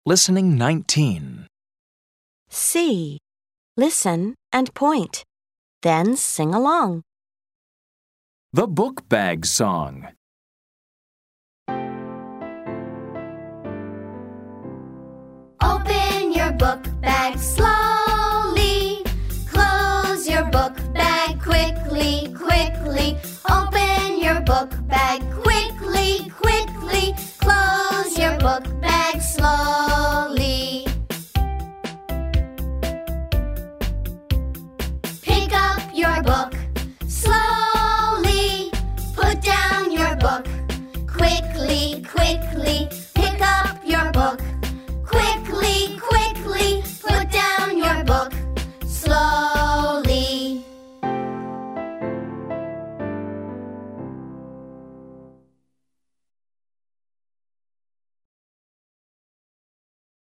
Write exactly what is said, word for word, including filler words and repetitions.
Listening nineteen. C. Listen and point. Then sing along. The Book Bag Song. Open your book bag slowly. Close your book bag quickly, quickly. Open your book